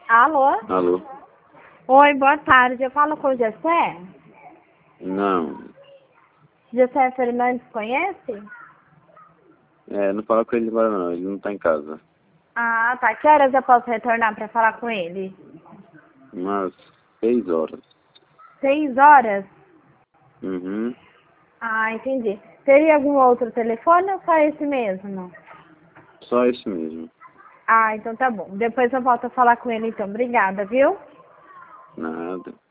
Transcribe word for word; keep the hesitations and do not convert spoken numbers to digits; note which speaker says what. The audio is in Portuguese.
Speaker 1: Alô?
Speaker 2: Alô?
Speaker 1: Oi, boa tarde. Eu falo com o Gessé?
Speaker 2: Não.
Speaker 1: Gessé Fernandes conhece?
Speaker 2: É, não fala com ele agora não, ele não tá em casa.
Speaker 1: Ah, tá. Que horas eu posso retornar para falar com ele?
Speaker 2: Umas seis horas.
Speaker 1: Seis horas?
Speaker 2: Uhum.
Speaker 1: Ah, entendi. Teria algum outro telefone ou só esse mesmo?
Speaker 2: Só isso mesmo.
Speaker 1: Ah, então tá bom. Depois eu volto a falar com ele então. Obrigada, viu?
Speaker 2: Nada.